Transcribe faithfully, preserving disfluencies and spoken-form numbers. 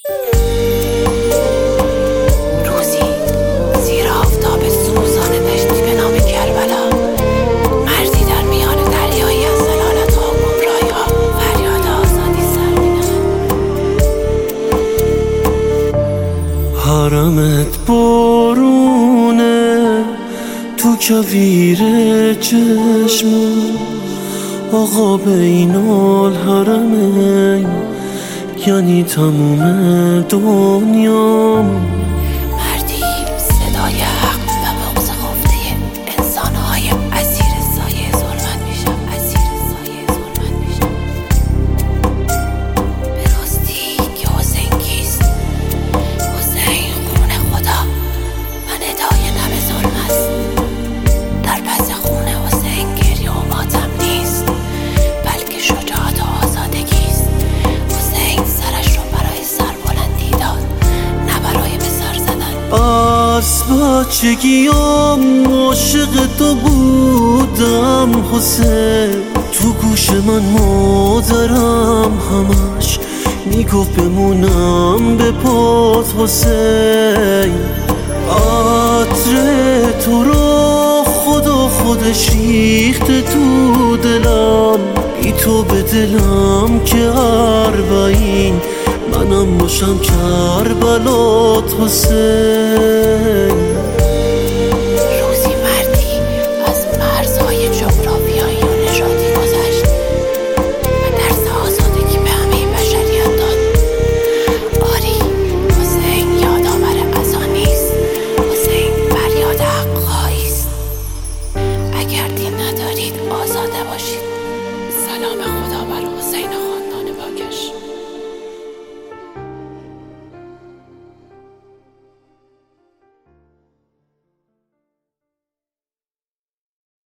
روزی زیر آفتاب سوزان دشتی به نام کربلا، مردی در میان دریایی از ضلالت‌ها و گمراهی‌ها فریاد آزادی سر می‌نهد. حرمت بارونه تو کویر چشم، آقا بین الحرمین یعنی تموم دنیام. مردی صدای حق و بغض خفته انسان‌های اسیر سایه ظلمت میشم، اسیر سایه ظلمت میشم. به راستی که حسین کیست؟ حسین خون خدا و ندای نب ظلم است. در پس خون حسین گریه و ماتم نیست، بلکه شجاعت و آزادگی است. حسین سرش رو برای سربلندی داد، نه برای به سر زدن. از بچگیام عاشق تو بودم حسین، تو گوش من مادرم همش میگفت بمونم به پات حسین. عطر تو رو خدا خودش ریخته تو دلم، بی تو به دلم که اربعین منم باشم کربلات حسین.